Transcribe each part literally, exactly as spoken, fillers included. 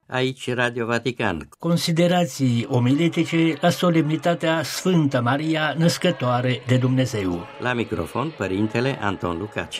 Aici Radio Vatican. Considerații omiletice la solemnitatea Sfântă Maria, Născătoare de Dumnezeu. La microfon, Părintele Anton Lucaci.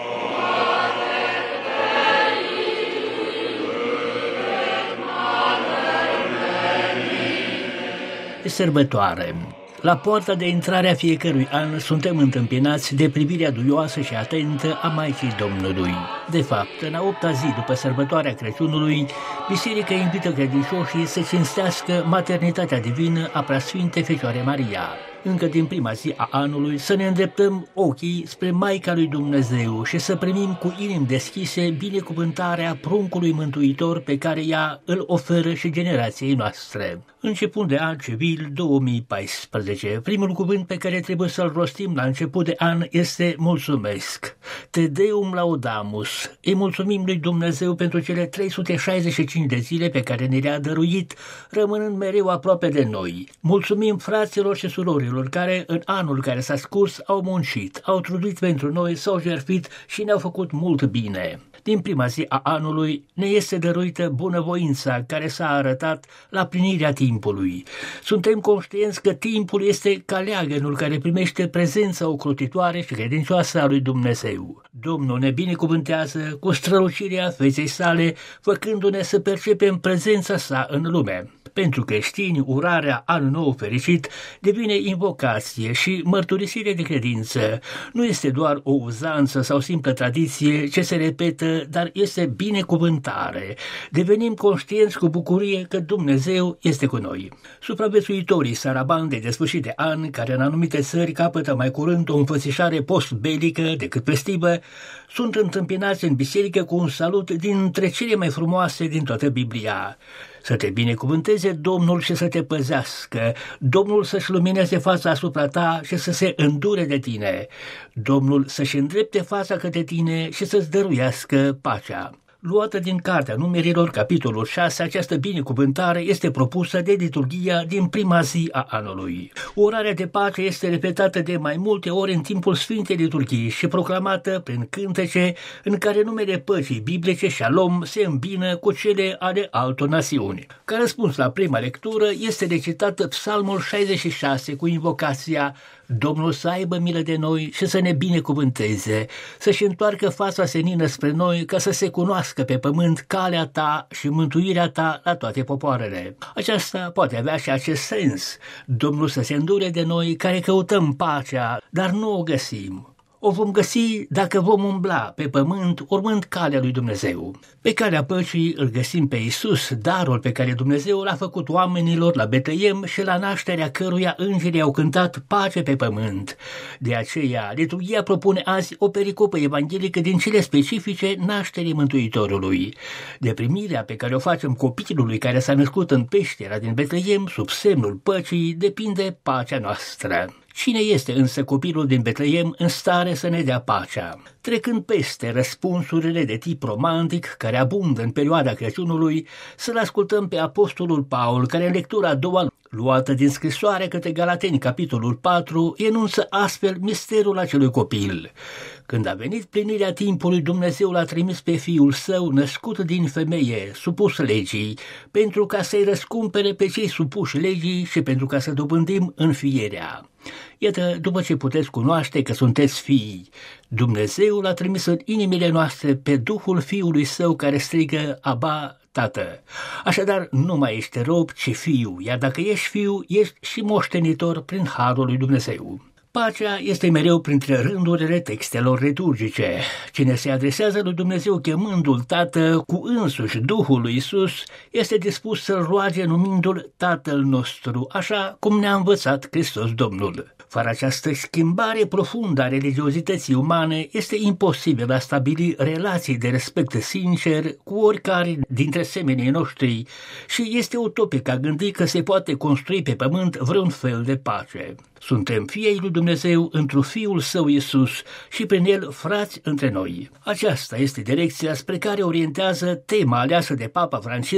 De sărbătoare. La poarta de intrare a fiecărui an suntem întâmpinați de privirea duioasă și atentă a Maicii Domnului. De fapt, în a opta zi după sărbătoarea Crăciunului, Biserica invită credincioșii să cinstească maternitatea divină a Preasfinte Fecioare Maria. Încă din prima zi a anului să ne îndreptăm ochii spre Maica lui Dumnezeu și să primim cu inimi deschise binecuvântarea pruncului mântuitor pe care ea îl oferă și generației noastre. Începând de an civil două mii paisprezece, primul cuvânt pe care trebuie să-l rostim la început de an este mulțumesc. Te Deum laudamus. Îi mulțumim lui Dumnezeu pentru cele trei sute șaizeci și cinci de zile pe care ne le-a dăruit, rămânând mereu aproape de noi. Mulțumim fraților și surorilor care în anul care s-a scurs au muncit, au trudit pentru noi, s-au jertfit și ne-au făcut mult bine. Din prima zi a anului ne este dăruită bunăvoința care s-a arătat la plinirea timpului. Suntem conștienți că timpul este ca leagănul care primește prezența ocrotitoare și credincioasă a lui Dumnezeu. Domnul ne binecuvântează cu strălucirea feței sale, făcându-ne să percepem prezența sa în lume. Pentru creștini, urarea An Nou Fericit devine invocație și mărturisire de credință. Nu este doar o uzanță sau simplă tradiție ce se repetă, dar este binecuvântare. Devenim conștienți cu bucurie că Dumnezeu este cu noi. Supraviețuitorii sarabani de desfășit de an, care în anumite țări capătă mai curând o înfățișare post-belică decât festivă, sunt întâmpinați în biserică cu un salut dintre cele mai frumoase din toată Biblia. Să te binecuvânteze Domnul și să te păzească, Domnul să-și lumineze fața asupra ta și să se îndure de tine, Domnul să-și îndrepte fața către tine și să-ți dăruiască pacea. Luată din Cartea Numerilor, capitolul șase, această binecuvântare este propusă de liturghia din prima zi a anului. Urarea de pace este repetată de mai multe ori în timpul Sfintei Liturghii și proclamată prin cântece în care numele păcii biblice Shalom se îmbină cu cele ale altor națiuni. Ca răspuns la prima lectură este recitată Psalmul șaizeci și șase cu invocația Domnul să aibă milă de noi și să ne binecuvânteze, să-și întoarcă fața senină spre noi ca să se cunoască pe pământ calea ta și mântuirea ta la toate popoarele. Aceasta poate avea și acest sens. Domnul să se îndure de noi care căutăm pacea, dar nu o găsim. O vom găsi dacă vom umbla pe pământ urmând calea lui Dumnezeu. Pe calea păcii îl găsim pe Iisus, darul pe care Dumnezeu l-a făcut oamenilor la Betleem și la nașterea căruia îngerii au cântat pace pe pământ. De aceea, liturghia propune azi o pericopă evanghelică din cele specifice nașterii Mântuitorului. De primirea pe care o facem copilului care s-a născut în peștera din Betleem sub semnul păcii depinde pacea noastră. Cine este însă copilul din Betleem în stare să ne dea pacea? Trecând peste răspunsurile de tip romantic care abundă în perioada Crăciunului, să-l ascultăm pe apostolul Paul, care în lectura a doua, luată din scrisoarea către Galateni, capitolul patru, enunță astfel misterul acelui copil. Când a venit plinirea timpului, Dumnezeu l-a trimis pe Fiul Său, născut din femeie, supus legii, pentru ca să-i răscumpere pe cei supuși legii și pentru ca să dobândim înfierea. Iată, după ce puteți cunoaște că sunteți fii, Dumnezeu l-a trimis în inimile noastre pe Duhul Fiului Său care strigă, Aba, Tată. Așadar, nu mai ești rob, ci fiu, iar dacă ești fiu, ești și moștenitor prin harul lui Dumnezeu. Pacea este mereu printre rândurile textelor liturgice. Cine se adresează lui Dumnezeu chemându-l Tată cu însuși Duhul lui Iisus, este dispus să-l roage numindu-l Tatăl nostru, așa cum ne-a învățat Hristos Domnul. Fără această schimbare profundă a religiozității umane, este imposibil a stabili relații de respect sincer cu oricare dintre semenii noștri și este utopic a gândi că se poate construi pe pământ vreun fel de pace. Suntem fiii lui Dumnezeu într-un Fiul Său Iisus și prin El frați între noi. Aceasta este direcția spre care orientează tema aleasă de Papa Francisc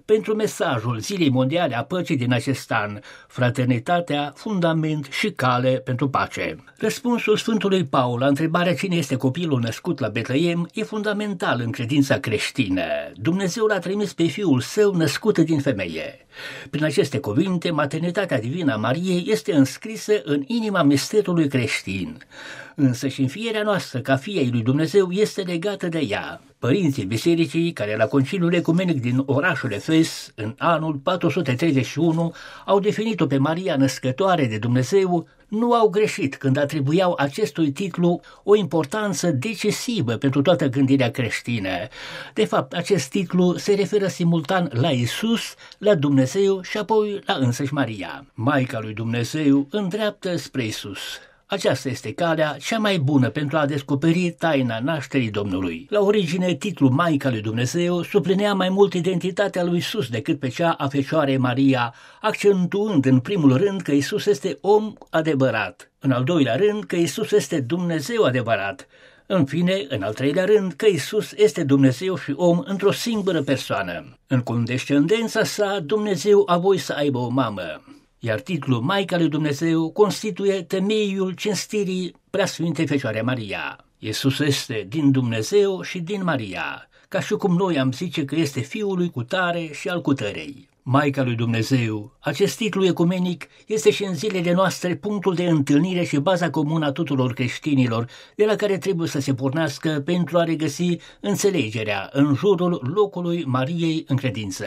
pentru mesajul Zilei Mondiale a Păcii din acest an, fraternitatea, fundament și cale pentru pace. Răspunsul Sfântului Paul la întrebarea cine este copilul născut la Betleem e fundamental în credința creștină. Dumnezeu l-a trimis pe Fiul Său născut din femeie. Prin aceste cuvinte, maternitatea divină a Mariei este înscrisă în inima misterului creștin. Însă și înfierea noastră ca fii ai lui Dumnezeu este legată de ea. Părinții bisericii, care la Conciliul Ecumenic din orașul Efes, în anul patru sute treizeci și unu, au definit-o pe Maria născătoare de Dumnezeu, nu au greșit când atribuiau acestui titlu o importanță decisivă pentru toată gândirea creștină. De fapt, acest titlu se referă simultan la Isus, la Dumnezeu și apoi la însăși Maria. Maica lui Dumnezeu îndreaptă spre Isus. Aceasta este calea cea mai bună pentru a descoperi taina nașterii Domnului. La origine, titlul Maica lui Dumnezeu suplinea mai mult identitatea lui Isus decât pe cea a Fecioarei Maria, accentuând în primul rând că Isus este om adevărat, în al doilea rând că Isus este Dumnezeu adevărat, în fine, în al treilea rând, că Isus este Dumnezeu și om într-o singură persoană. În condescendența sa, Dumnezeu a voit să aibă o mamă, iar titlul Maica lui Dumnezeu constituie temeiul cinstirii Preasfintei Fecioare Maria. Iisus este din Dumnezeu și din Maria, ca și cum noi am zice că este Fiul lui cutare și al cutărei. Maica lui Dumnezeu, acest titlu ecumenic este și în zilele noastre punctul de întâlnire și baza comună a tuturor creștinilor, de la care trebuie să se pornească pentru a regăsi înțelegerea în jurul locului Mariei în credință.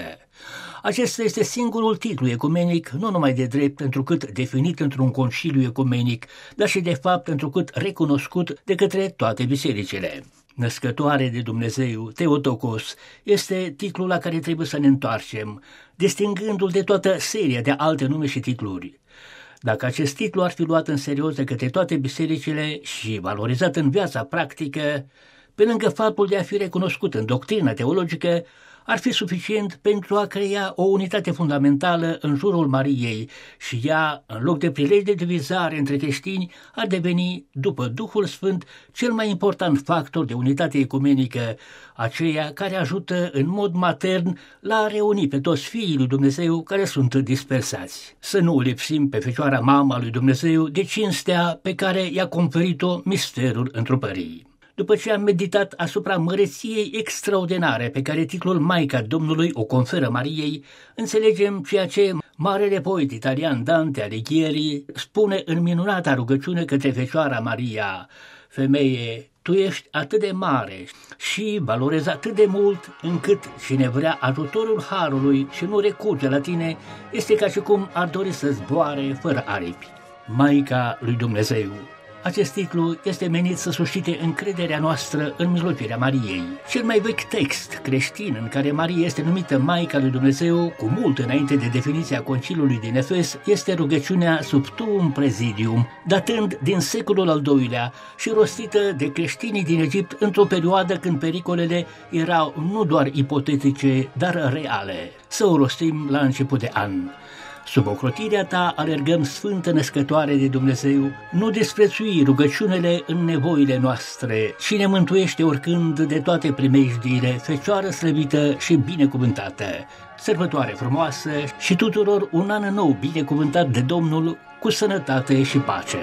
Acesta este singurul titlu ecumenic, nu numai de drept, întrucât definit într-un conciliu ecumenic, dar și de fapt întrucât recunoscut de către toate bisericile. Născătoare de Dumnezeu, Theotokos, este titlul la care trebuie să ne întoarcem, distingându-l de toată seria de alte nume și titluri. Dacă acest titlu ar fi luat în serios de către toate bisericile și valorizat în viața practică, pe lângă faptul de a fi recunoscut în doctrina teologică, ar fi suficient pentru a crea o unitate fundamentală în jurul Mariei și ea, în loc de prilej de divizare între creștini, ar deveni, după Duhul Sfânt, cel mai important factor de unitate ecumenică, aceea care ajută în mod matern la a reuni pe toți fiii lui Dumnezeu care sunt dispersați. Să nu lipsim pe Fecioara Mama lui Dumnezeu de cinstea pe care i-a conferit-o misterul întrupării. După ce am meditat asupra măreției extraordinare pe care titlul Maica Domnului o conferă Mariei, înțelegem ceea ce marele poet italian Dante Alighieri spune în minunata rugăciune către Fecioara Maria: Femeie, tu ești atât de mare și valorezi atât de mult încât cine vrea ajutorul harului și nu recurge la tine, este ca și cum ar dori să zboare fără aripi. Maica lui Dumnezeu. Acest titlu este menit să suscite încrederea noastră în mijlocirea Mariei. Cel mai vechi text creștin în care Maria este numită Maica lui Dumnezeu, cu mult înainte de definiția conciliului din Efes, este rugăciunea Sub Tuum Praesidium, datând din secolul al doilea și rostită de creștinii din Egipt într-o perioadă când pericolele erau nu doar ipotetice, dar reale. Să o rostim la început de an. Sub ocrotirea ta alergăm, Sfântă Născătoare de Dumnezeu, nu desprețui rugăciunile în nevoile noastre, ci ne mântuiește oricând de toate primejdiile, Fecioară slăvită și binecuvântată. Sărbătoare frumoasă și tuturor un an nou binecuvântat de Domnul, cu sănătate și pace.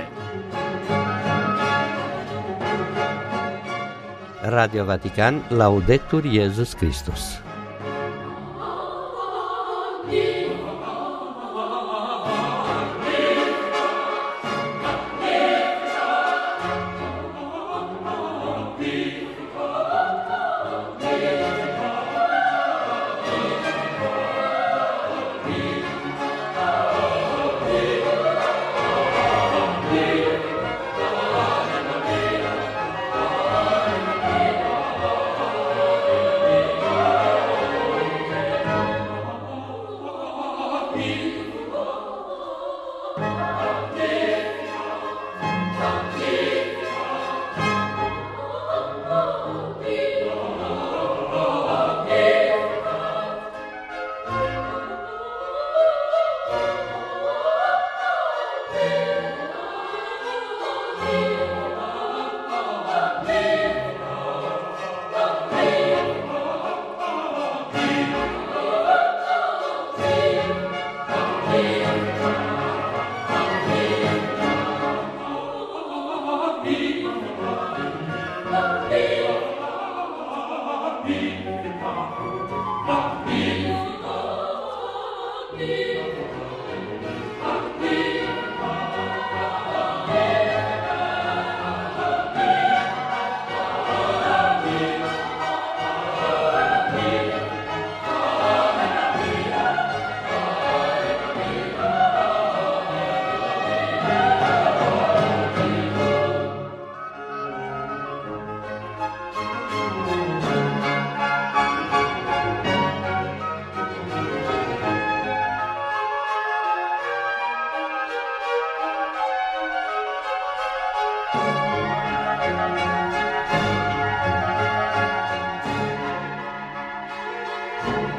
Radio Vatican, Laudetur Iesus Christus. Thank you.